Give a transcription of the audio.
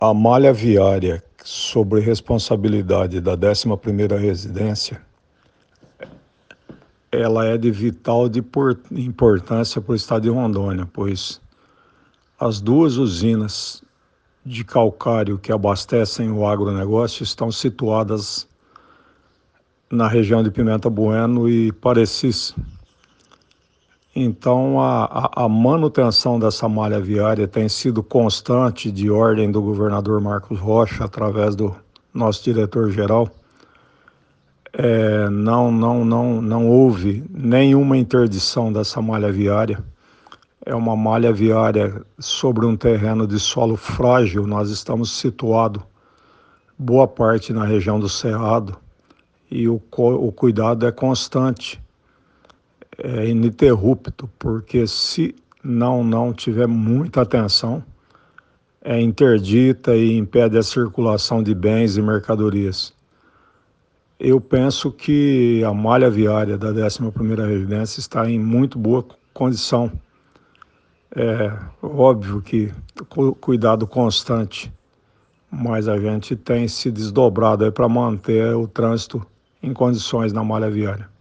A malha viária sobre responsabilidade da 11ª Residência, ela é de vital importância para o estado de Rondônia, pois as duas usinas de calcário que abastecem o agronegócio estão situadas na região de Pimenta Bueno e Parecis. Então, a manutenção dessa malha viária tem sido constante, de ordem do governador Marcos Rocha, através do nosso diretor-geral. Não houve nenhuma interdição dessa malha viária. É uma malha viária sobre um terreno de solo frágil. Nós estamos situados boa parte na região do Cerrado e o cuidado é constante, é ininterrupto, porque se não tiver muita atenção, é interdita e impede a circulação de bens e mercadorias. Eu penso que a malha viária da 11ª Residência está em muito boa condição. É óbvio que cuidado constante, mas a gente tem se desdobrado para manter o trânsito em condições na malha viária.